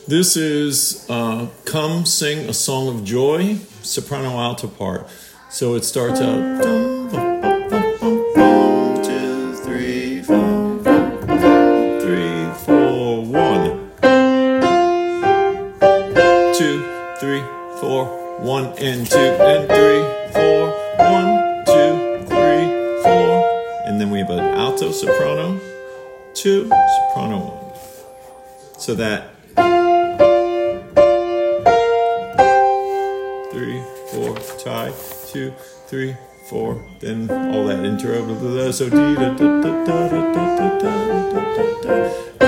This is Come Sing a Song of Joy, soprano alto part. So it starts out dum, bum, bum, bum, bum, bum, 2, 3, 4, 3, 4, 1. 2, 3, 4, 1 and 2 and 3, 4, 1, 2, 3, 4. And then we have an alto, soprano, 2, soprano 1. So that 3, 4, tie, 2, 3, 4, then all that intro, blah, blah, blah, so dee da da da da da da da da da.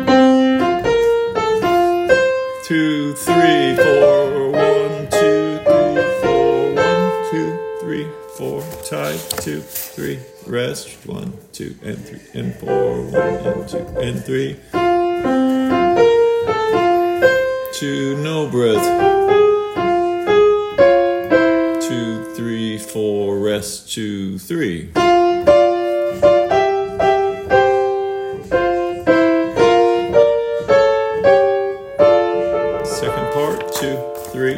2, 3, 4, 1, 2, 3, 4, 1, 2, 3, 4, tie, 2, 3, rest, 1, 2, and 3, and 4, 1, and 2, and 3. 2, no breath. 2, 3, 4, rest, 2, 3. Second part, 2, 3.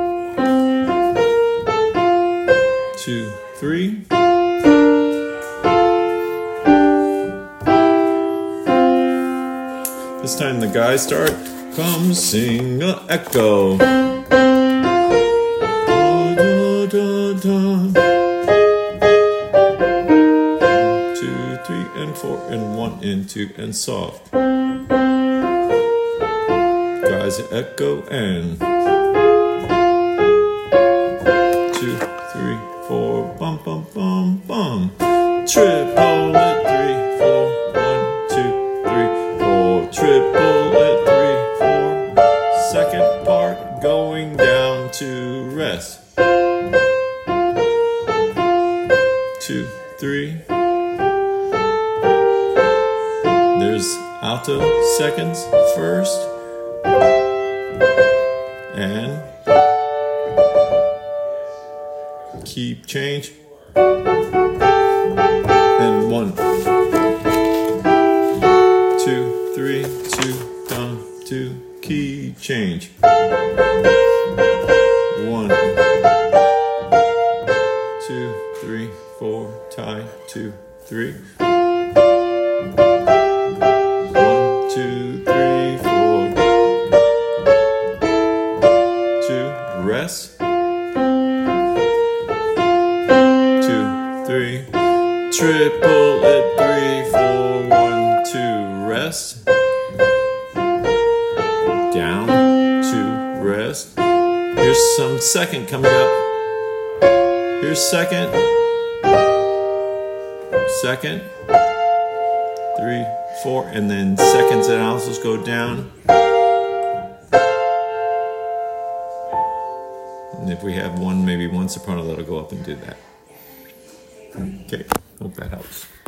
2, 3. This time the guys start. Come sing a echo. Da, da, da, da. 2, 3, and 4, and 1, and 2, and soft. Guys, echo and 2, 3, 4, bum, bum, bum, bum. Triplet, 3, 4, 1, 2, 3, 4. Triplet, 3, 4. Second part going down to rest. 2, 3. There's alto seconds first. And key change. And 1, 2, 3, 2, down, 2, key change. 1, 2, 3, 4, tie, 2, 3. 1, 2, 3, 4. 2, rest. 2, 3. Triple at 3, 4, 1, 2, rest. Down, 2, rest. Here's some second coming up. Here's second. Second. 3, 4, and then seconds and altos go down. And if we have one, maybe one soprano, that'll go up and do that. Okay, hope that helps.